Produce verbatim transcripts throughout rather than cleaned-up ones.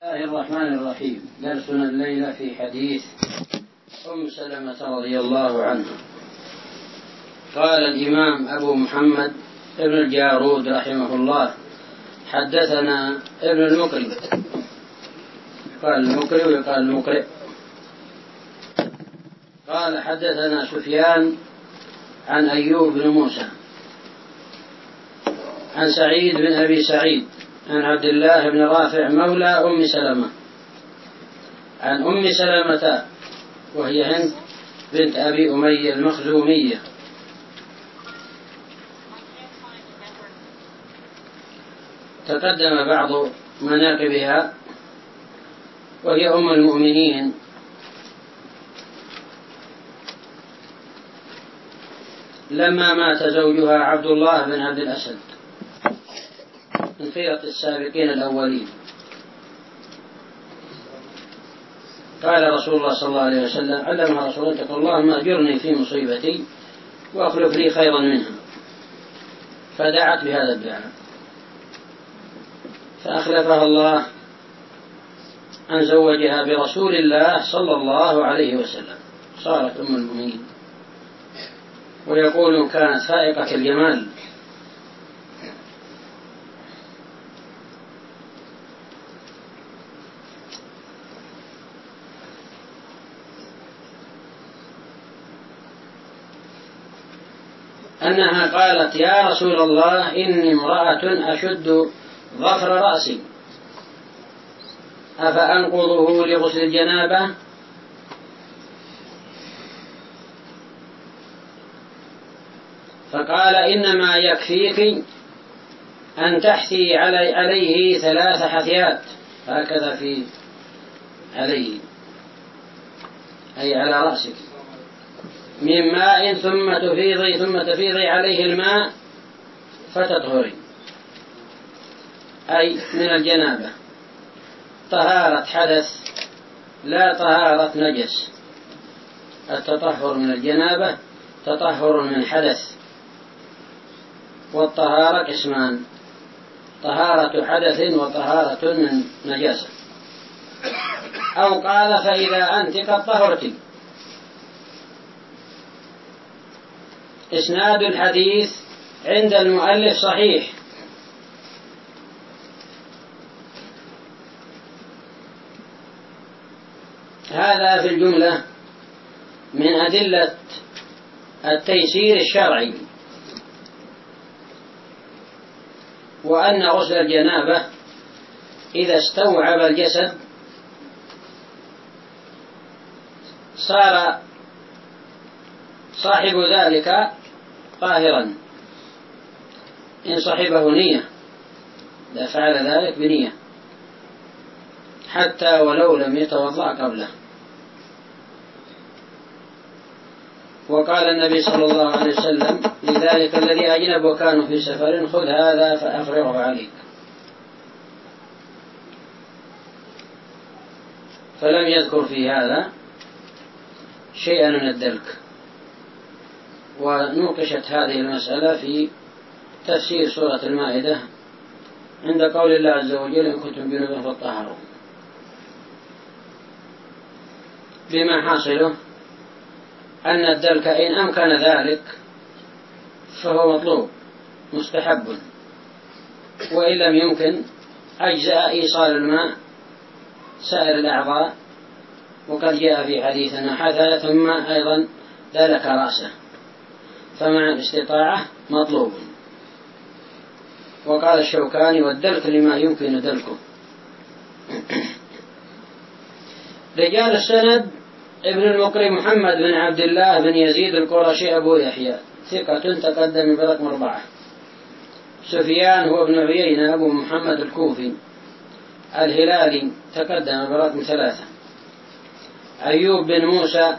بسم الله الرحمن الرحيم. درسنا الليلة في حديث أم سلمة رضي الله عنها. قال الإمام أبو محمد ابن الجارود رحمه الله: حدثنا ابن المقري. قال المقري ويقال المقرئ. قال حدثنا سفيان عن أيوب بن موسى عن سعيد بن أبي سعيد عن عبد الله بن رافع مولى أم سلمة عن أم سلمة وهي هند بنت أبي أمية المخزومية تقدم بعض مناقبها، وهي أم المؤمنين لما مات زوجها عبد الله بن عبد الأسد من خيرة السابقين الأولين. قال رسول الله صلى الله عليه وسلم: علمها رسول الله: تقول اللهم أجرني في مصيبتي وأخلف لي خيرا منها. فدعت بهذا الدعاء فأخلفها الله أن زوجها برسول الله صلى الله عليه وسلم، صارت أم المؤمنين. ويقول كانت فائقة الجمال، أنها قالت: يا رسول الله إني امرأة أشد ظفر رأسي أفأنقضه لغسل الجنابة؟ فقال: إنما يكفيك أن تحثي علي عليه ثلاث حثيات، هكذا في عليه أي على رأسك، من ماء ثم تفيضي ثم تفيضي عليه الماء فتطهري، أي من الجنابة، طهارة حدث لا طهارة نجس. التطهر من الجنابة تطهر من حدث، والطهارة قسمان: طهارة حدث وطهارة من نجاسة. أو قال: فإذا أنت قد طهرت. إسناد الحديث عند المؤلف صحيح، هذا في الجملة من أدلة التيسير الشرعي، وأن غسل الجنابة إذا استوعب الجسد صار صاحب ذلك طاهرا إن صحبه نية، إذا فعل ذلك بنية حتى ولو لم يتوضأ قبله. وقال النبي صلى الله عليه وسلم لذلك الذي أجنب وكانوا في سفر: خذ هذا فأفرغه عليك. فلم يذكر في هذا شيئا من الدلك. ونوقشت هذه المسألة في تفسير سورة المائدة عند قول الله عز وجل: إن كنتم جنبا فاطهروا، بما حاصله أن الدلك إن أمكن ذلك فهو مطلوب مستحب، وإن لم يمكن أجزاء إيصال الماء سائر الأعضاء. وقد جاء في حديث أنه حثى ثم أيضا دلك رأسه، فمع الاستطاعة مطلوب. وقال الشوكاني: والدلك لما يمكن دلكه. رجال السند: ابن المقري محمد بن عبد الله بن يزيد القرشي أبو يحيى ثقة تقدم برقم أربعة. سفيان هو ابن عيينة أبو محمد الكوفي الهلالي تقدم برقم ثلاثة. أيوب بن موسى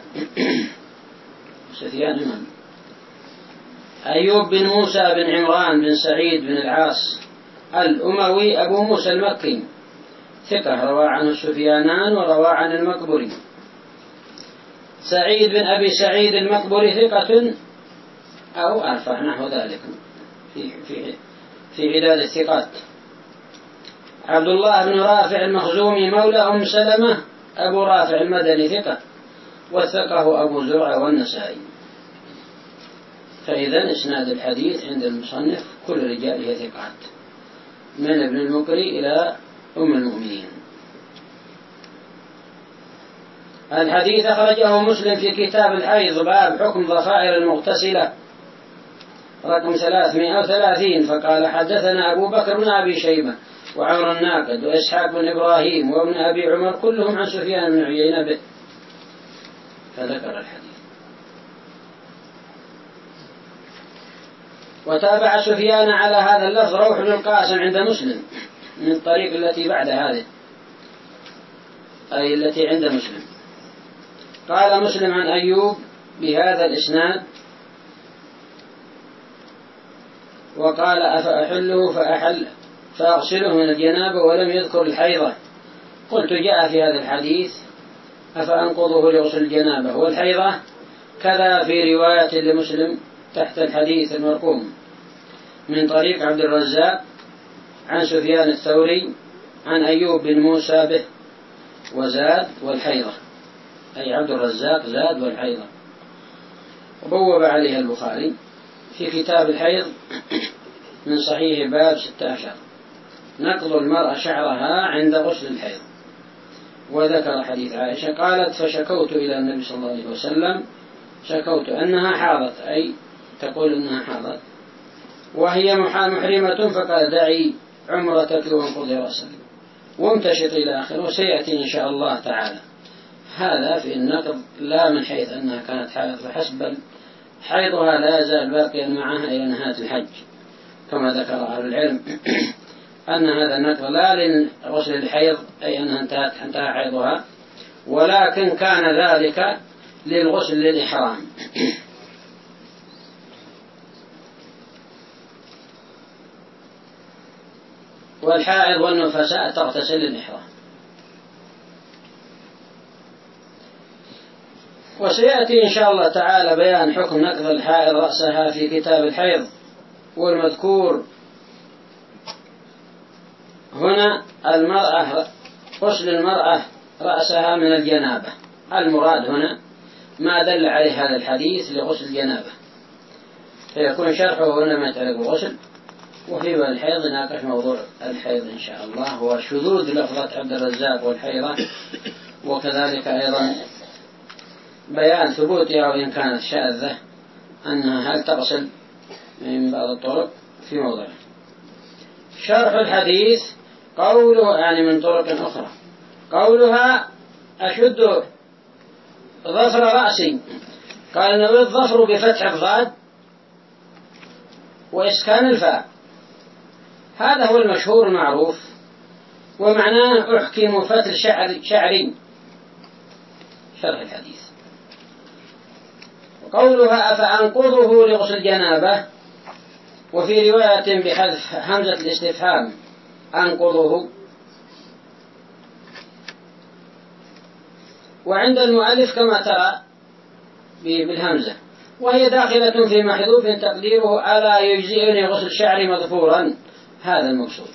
سفيان إمام أيوب بن موسى بن عمران بن سعيد بن العاص الأموي أبو موسى المكي ثقة، روى عنه السفيانان وروى عن المقبري. سعيد بن أبي سعيد المقبري ثقة أو أرفع نحو ذلك في في في عداد الثقات. عبد الله بن رافع المخزومي مولى أم سلمة أبو رافع المدني ثقة، وثقه أبو زرعة والنسائي. فإذا إسناد الحديث عند المصنف كل رجاله ثقات من ابن المقري إلى أم المؤمنين. الحديث أخرجه مسلم في كتاب الحيض باب حكم ضفائر المغتسلة رقم ثلاثمائة وثلاثين، فقال حدثنا أبو بكر بن أبي شيبة وعمر الناقد وإسحاق بن إبراهيم وابن أبي عمر كلهم عن سفيان بن عيينة به، فذكر الحديث. وتابع سفيان على هذا اللفظ روح بن القاسم عند مسلم من الطريق التي بعد هذه، أي التي عند مسلم. قال مسلم عن أيوب بهذا الإسناد وقال أفأحله فأحل فأغسله من الجنابة ولم يذكر الحيضة. قلت جاء في هذا الحديث أفأنقضه لغسل الجنابة والحيضة كذا في رواية لمسلم تحت الحديث المرقوم من طريق عبد الرزاق عن سفيان الثوري عن أيوب بن موسى به وزاد والحيضة، أي عبد الرزاق زاد والحيضة. وبوب عليها البخاري في كتاب الحيض من صحيح باب ستة عشر نقض المرأة شعرها عند غسل الحيض. وذكر حديث عائشة قالت فشكوت إلى النبي صلى الله عليه وسلم شكوت أنها حاضت، أي تقول أنها حاضت وهي محرمة، فقال دعي عمرتك وانقضي رأسك وامتشط إلى آخره، وسيأتي إن شاء الله تعالى. هذا في النقض لا من حيث أنها كانت حائض فحسب، حيضها لا يزال باقيا معها إلى نهاية الحج كما ذكر أهل العلم أن هذا النقض لا لغسل الحيض أي أنها انتهت انتهى حيضها، ولكن كان ذلك للغسل للإحرام. والحائض والنفساء تغتسل للإحرام. وسيأتي إن شاء الله تعالى بيان حكم نقض الحائض رأسها في كتاب الحيض. والمذكور هنا المرأة غسل المرأة رأسها من الجنابة، المراد هنا ما دل عليه هذا الحديث لغسل الجنابة، فيكون شرحه هنا ما يتعلق بالغسل. وفي باب الحيض ناقش موضوع الحيض إن شاء الله هو شذوذ لفظة عبد الرزاق والحيضة، وكذلك أيضا بيان ثبوتها وإن كانت شاذة أنها هل تغسل من بعض الطرق في موضع. شرح الحديث قوله يعني من طرق أخرى قولها أشد ظفر رأسي، قال نوي الظفر بفتح الضاد وإسكان الفاء، هذا هو المشهور المعروف، ومعناه أحكم فتل شعر شعري. شرح الحديث وقولها أفأنقضه لغسل جنابه، وفي رواية بحذف همزة الاستفهام أنقضه. وعند المؤلف كما ترى بالهمزة، وهي داخلة في محذوف تقديره ألا يجزئني غسل شعري مظفورا، هذا المقصود.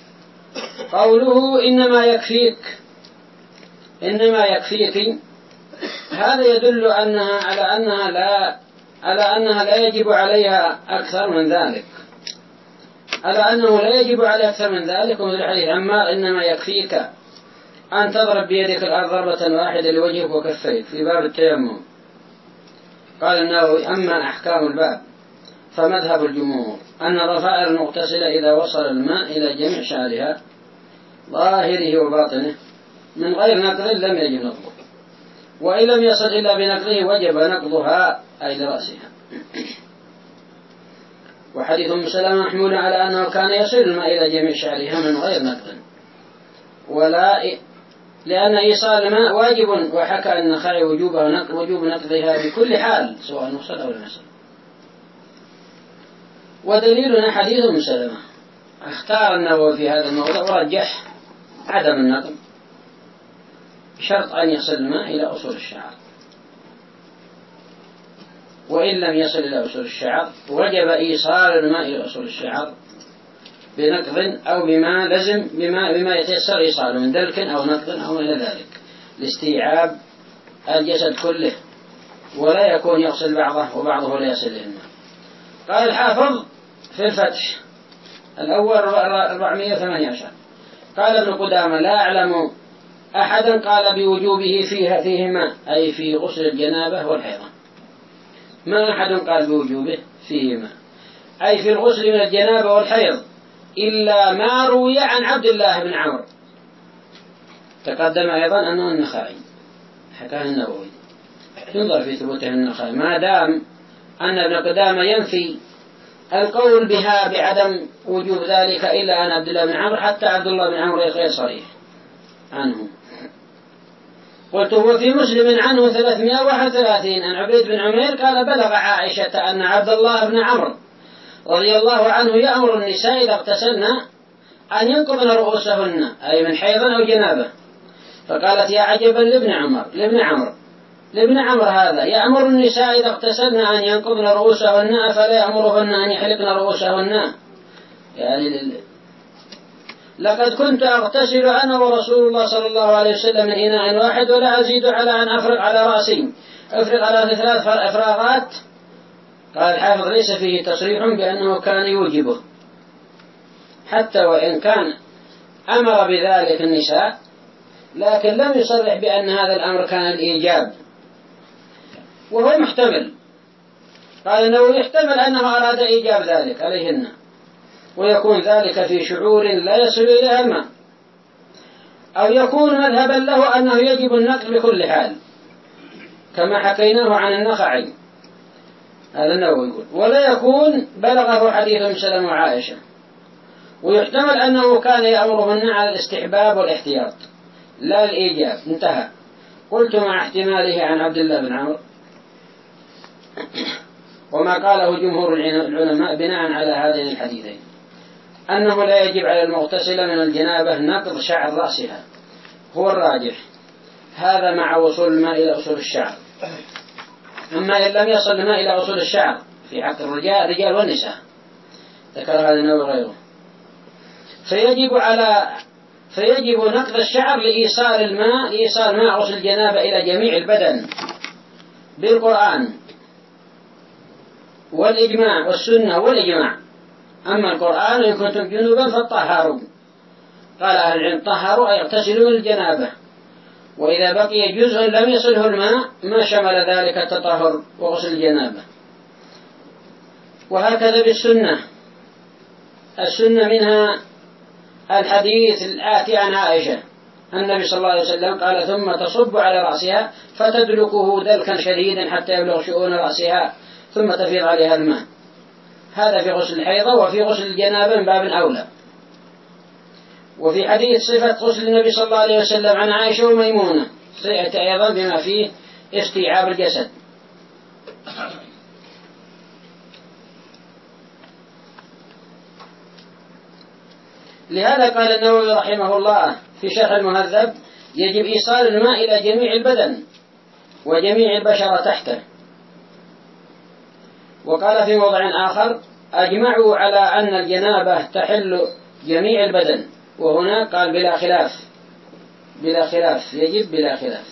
قوله إنما يكفيك إنما يكفيك، هذا يدل أنها على أنها لا على أنها لا يجب عليها أكثر من ذلك، على أنه لا يجب عليها أكثر من ذلك. ومثل حديث عمار إنما يكفيك أن تضرب بيدك الأرض ضربة واحدة لوجهك وكفيك في باب التيمم. قال النووي أما أحكام الباب فمذهب الجمهور أن ضفائر المغتسلة إذا وصل الماء إلى جميع شعرها ظاهره وباطنه من غير نقض لم يجب نقضه، وإن لم يصل إلا بنقضه وجب نقضها أي لرأسها. وحديث أم سلمة محمول على أنه كان يصل الماء إلى جميع شعرها من غير نقض، ولا لأن إيصال الماء واجب، وحكى النخعي وجوبها وجوب نقضها بكل حال سواء وصل أو لم يصل. ودليلنا حديث أم سلمة. اختار النووي في هذا الموضوع ورجح عدم النقض شرط أن يصل الماء إلى أصول الشعر، وإن لم يصل إلى أصول الشعر وجب إيصال الماء إلى أصول الشعر بنقض أو بما لزم بما, بما يتيسر إيصاله من دلك أو نقض أو إلى ذلك لاستيعاب الجسد كله، ولا يكون يغسل بعضه وبعضه لا يصل إلى الماء. قال الحافظ في الفتح الأول أربعمائة وثمانية عشر قال ابن قدامة لا أعلم أحدا قال بوجوبه فيها فيهما، أي في غسل الجنابة والحيضة، ما أحد قال بوجوبه فيهما أي في الغسل من الجنابة والحيض إلا ما روي عن عبد الله بن عمرو. تقدم أيضا أنه النخعي حكاه النووي، ينظر في ثبوته النخعي ما دام أن ابن قدامة ينفي القول بها بعدم وجوب ذلك إلا عن عبد الله بن عمرو، حتى عبد الله بن عمرو غير صريح عنه. قلت هو في مسلم عنه ثلاثمائة وواحد وثلاثين عن عبيد بن عمير قال بلغ عائشة أن عبد الله بن عمرو رضي الله عنه يأمر النساء إذا اغتسلن أن ينقضن رؤوسهن أي من حيض أو جنابه، فقالت يا عجبا لابن عمر لابن عمرو لابن عمرو هذا يأمر النساء إذا اغتسلن أن ينقضن رؤوسهن أفلا يأمرهن أن يحلقن رؤوسهن؟ يعني لقد كنت أغتسل أنا ورسول الله صلى الله عليه وسلم من إناء واحد ولا أزيد على أن أفرغ على رأسي أفرغ على ثلاث أفراغات. قال الحافظ ليس فيه تصريح بأنه كان يوجبه، حتى وإن كان أمر بذلك النساء لكن لم يصرح بأن هذا الأمر كان الإيجاب، وهو محتمل. قال أنه يحتمل أنه أراد إيجاب ذلك عليهن، ويكون ذلك في شعور لا يصل إليها الماء، أو يكون مذهبا له أنه يجب النقل بكل حال كما حكيناه عن النخعي، هذا النووي يقول، ولا يكون بلغه حديث ام سلمة وعائشة، ويحتمل أنه كان يأمرهن على الاستحباب والاحتياط لا الإيجاب. انتهى. قلت مع احتماله عن عبد الله بن عمرو وما قاله جمهور العلماء بناء على هذين الحديثين أنه لا يجب على المغتسلة من الجنابة نقض شعر رأسها، هو الراجح، هذا مع وصول الماء إلى أصول الشعر. أما إن لم يصل الماء إلى أصول الشعر في حق الرجال الرجال والنساء ذكر هذا النووي غيره، فيجب على فيجب نقض الشعر لإيصال الماء لإيصال ماء غسل الجنابة إلى جميع البدن بالقرآن والإجماع والسنة والإجماع. أما القرآن إن كنتم جنوبا فطهروا، قال أهل العلم طهروا أي اغتسلوا من الجنابة، وإذا بقي جزء لم يصله الماء ما شمل ذلك التطهر وغسل الجنابة. وهكذا بالسنة، السنة منها الحديث الآتي عن عائشة النبي صلى الله عليه وسلم قال ثم تصب على رأسها فتدلكه دلكا شديدا حتى يبلغ شؤون رأسها ثم تفيض عليها الماء، هذا في غسل الحيضة. وفي غسل الجنابة من باب أولى. وفي حديث صفة غسل النبي صلى الله عليه وسلم عن عائشة وميمونة سيأتي أيضا بما فيه استيعاب الجسد. لهذا قال النووي رحمه الله في شرح المهذب يجب إيصال الماء إلى جميع البدن وجميع البشرة تحته. وقال في موضع آخر أجمعوا على أن الجنابة تحل جميع البدن، وهنا قال بلا خلاف، بلا خلاف يجب بلا خلاف.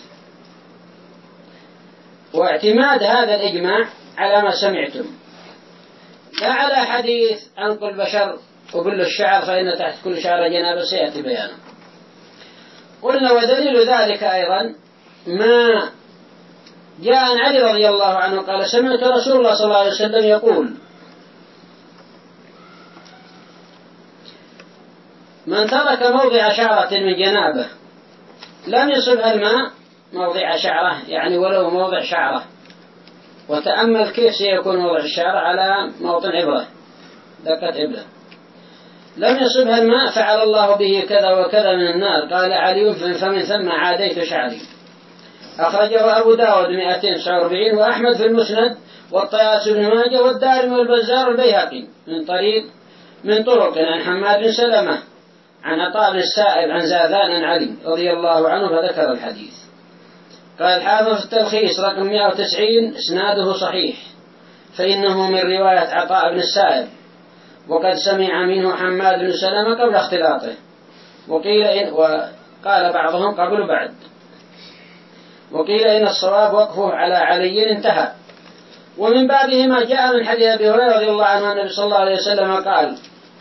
واعتماد هذا الإجماع على ما سمعتم لا على حديث أنقل البشر وكل الشعر فإن تحت كل شعر جنابة سيأتي بيانه. قلنا ودليل ذلك أيضا ما جاء عن علي رضي الله عنه قال سمعت رسول الله صلى الله عليه وسلم يقول من ترك موضع شعرة من جنابه لم يصبها الماء موضع شعره، يعني ولو موضع شعره. وتأمل كيف سيكون موضع الشعر على موطن عبرة دقة إبرة. لم يصبها الماء فعل الله به كذا وكذا من النار. قال علي فمن ثم عاديت شعري. أخرجه أبو داود مئتين وتسعة وأربعين وأحمد في المسند والطيالسي بن ماجه والدارمي والبزار والبيهقي من طريق من طرق عن حماد بن سلمة عن عطاء بن السائب عن زاذان عن علي رضي الله عنه فذكر الحديث. قال الحافظ في التلخيص رقم مئة وتسعين اسناده صحيح، فإنه من رواية عطاء بن السائب وقد سمع منه حماد بن سلمة قبل اختلاطه، وقيل إن وقال بعضهم قبل بعد، وقيل إن الصواب وقفه على علي انتهى. ومن بابه ما جاء من حديث أبي هريرة رضي الله عنه النبي صلى الله عليه وسلم قال: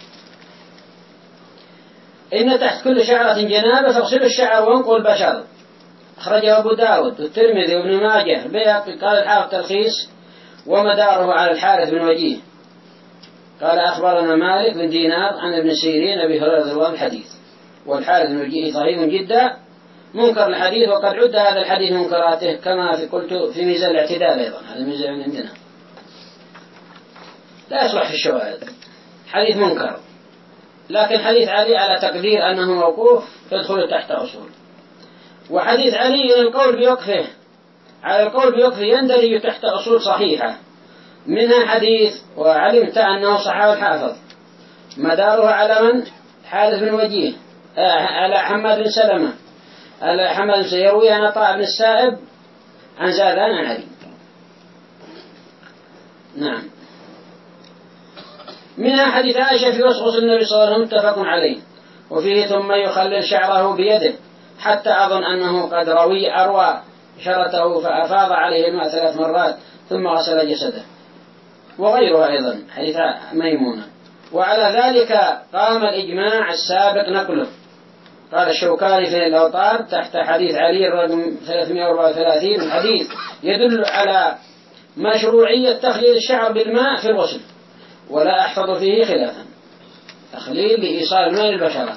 إن تحت كل شعرة جنابة فاغسلوا الشعر وانقوا البشر. أخرجه أبو داود والترمذي وابن ماجه. البيهقي قال الحافظ تلخيص ومداره على الحارث بن وجيه قال أخبرنا مالك بن دينار عن ابن سيرين أبي هريرة رضي الله عنه الحديث. والحارث بن وجيه ضعيف جدا منكر الحديث، وقد عد هذا الحديث منكراته كما في قلت في ميزان الاعتدال أيضا، هذا ميزان عندنا لا يصلح في الشواهد، حديث منكر. لكن حديث علي على تقدير أنه موقوف يدخل تحت أصول، وحديث علي القول بوقفه على القول بوقفه يندرج تحت أصول صحيحة، منها حديث وعلمت أنه صحابي الحافظ مداره على من؟ حارث بن وجيه آه على حماد بن سلمة على حماد بن يروي عن عطاء بن السائب عن زادان عن علي. نعم. منها حديث عائشة في وسوس النبي صلى الله عليه وسلم متفق عليه، وفيه ثم يخلل شعره بيده حتى أظن أنه قد روي أروى شرته فأفاض عليه الماء ثلاث مرات ثم غسل جسده، وغيره أيضا حديث ميمونة. وعلى ذلك قام الإجماع السابق نقله. قال الشوكاني في الأوطار تحت حديث علي الرقم ثلاثمائة وأربعة وثلاثين الحديث يدل على مشروعية تخليل الشعر بالماء في الغسل، ولا أحفظ فيه خلافا، تخليل لإيصال الماء للبشرة.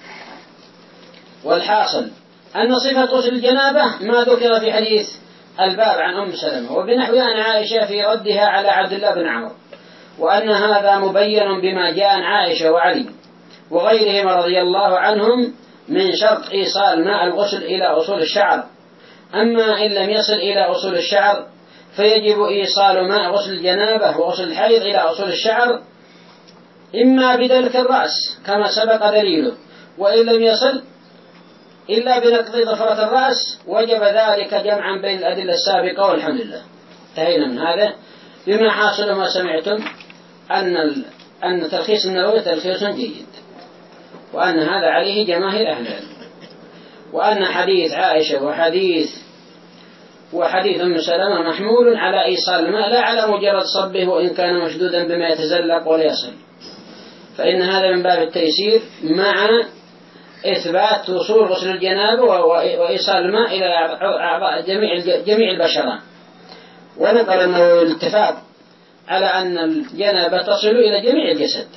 والحاصل أن صفة غسل الجنابة ما ذكر في حديث الباب عن أم سلمة وبنحو عن عائشة في ردها على عبد الله بن عمرو، وأن هذا مبين بما جاء عن عائشة وعلي وغيرهم رضي الله عنهم من شرط إيصال ماء الغسل إلى أصول الشعر. أما إن لم يصل إلى أصول الشعر فيجب إيصال ماء غسل الجنابة وغسل الحيض إلى أصول الشعر، إما بدلك الرأس كما سبق دليله، وإن لم يصل إلا بنقض ظفرة الرأس وجب ذلك جمعا بين الأدلة السابقة. والحمد لله انتهينا من هذا، بما حاصل ما سمعتم أن أن تلخيص النووي تلخيص جيد، وأن هذا عليه جماهير أهل العلم، وأن حديث عائشة وحديث وحديث أم سلمة محمول على إيصال الماء لا على مجرد صبه وإن كان مشدودا بما يتزلق ولا يصل، فإن هذا من باب التيسير مع إثبات وصول غسل الجنابة وإيصال الماء إلى أعضاء جميع جميع البشرة. ونقل أنه الاتفاق على أن الجنابة تصل إلى جميع الجسد،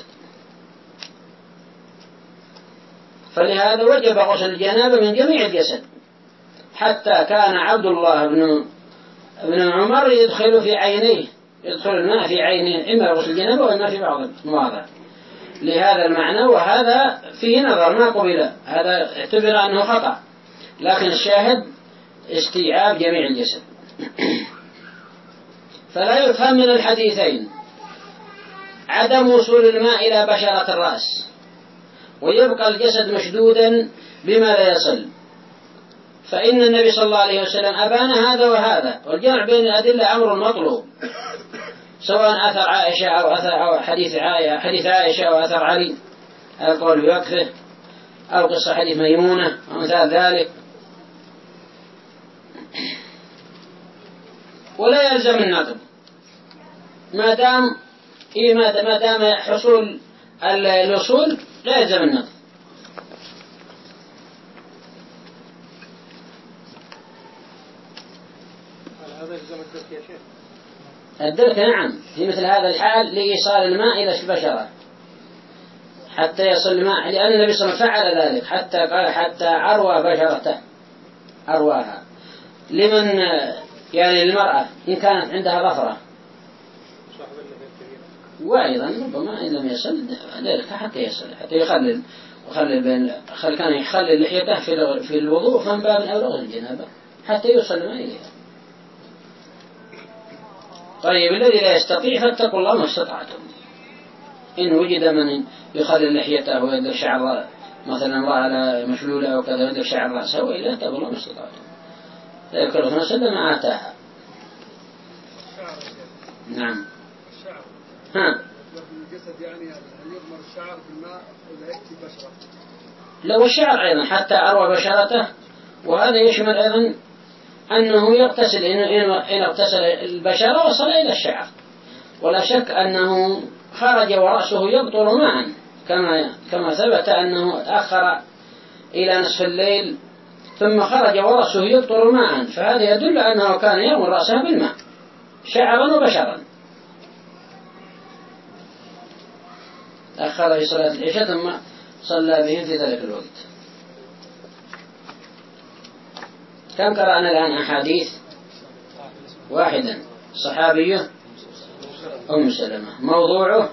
فلهذا وجب غسل الجنابة من جميع الجسد، حتى كان عبد الله بن ابن عمر يدخل في عينيه يدخل الماء في عينيه إما غسل الجنابة وإما في بعض المواضع لهذا المعنى، وهذا فيه نظر ما قبل، هذا اعتبر أنه خطأ، لكن الشاهد استيعاب جميع الجسد. فلا يفهم من الحديثين عدم وصول الماء إلى بشرة الرأس ويبقى الجسد مشدودا بما لا يصل، فإن النبي صلى الله عليه وسلم أبان هذا وهذا، والجمع بين الأدلة أمر مطلوب، سواء أثر عائشة أو أثر أو حديث عائشة حديث عائشة أو أثر علي القول بوقفه، أو قصة حديث ميمونة ومثال ذلك. ولا يلزم النقد ما دام إيه ما دام حصول الوصول لا يلزم النقد. هذا يلزم الدرك يا شيخ. الدرك نعم في مثل هذا الحال لإيصال الماء إلى البشرة حتى يصل الماء، لأن النبي صلى الله عليه وسلم فعل ذلك حتى قال حتى عروى بشرته عرواها لمن يعني المرأة إن كانت عندها ظفرة، وأيضا ربما إن لم يصل ذلك حتى يصل حتى يخلل وخلل بين خل كان يخلل لحيته في في الوضوء فمن باب أولى الجنابة حتى يوصل الماء إليها. طيب الذي لا يستطيع فاتقوا الله ما استطعتم، إن وجد من يخلل لحيته ويدر شعر مثلا امرأة مشلولة أو كذا يدر شعر رأسه، وإلا اتقوا الله ما استطعتم، لا يكلف نفسا إلا ما آتاها. نعم. ها الجسد يعني هل يضمر الشعر بالماء ولا يكفي بشرة؟ لو الشعر أيضا حتى أروى بشرته، وهذا يشمل أيضا أنه يغتسل، إن اغتسل البشرة وصل إلى الشعر، ولا شك أنه خرج ورأسه يقطر معا، كما كما ثبت أنه تأخر إلى نصف الليل ثم خرج ورأسه يقطر معا، فهذا يدل أنه كان يغمر رأسه بالماء شعرا وبشرا. تأخر في صلاة العشاء ثم صلى بهم في ذلك الوقت. كم قرأنا الآن أحاديث؟ واحدا، صحابيه أم سلمة، موضوعه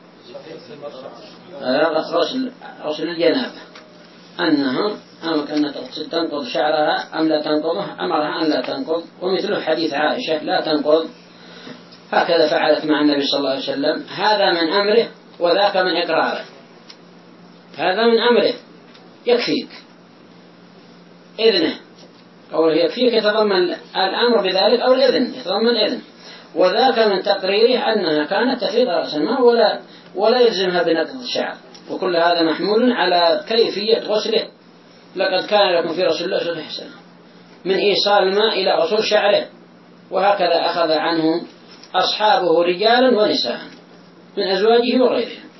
غسل غسل الجنابة، أنها أمكن تنقض شعرها أم لا تنقضه، أمرها أن لا تنقض، ومثله حديث عائشة لا تنقض، هكذا فعلت مع النبي صلى الله عليه وسلم. هذا من أمره وذاك من إقراره. هذا من أمره يكفيك إذنه، أو يكفيك يتضمن الأمر بذلك أو الإذن يتضمن الإذن، وذاك من تقريره أنها كانت تفيض رأس الماء ولا ولا يلزمها بنقض الشعر، وكل هذا محمول على كيفية غسله. لقد كان لكم في رسول الله أسوة حسنة من إيصال الماء إلى أصول شعره، وهكذا أخذ عنه أصحابه رجالا ونساء من أزواجه وغيرهم.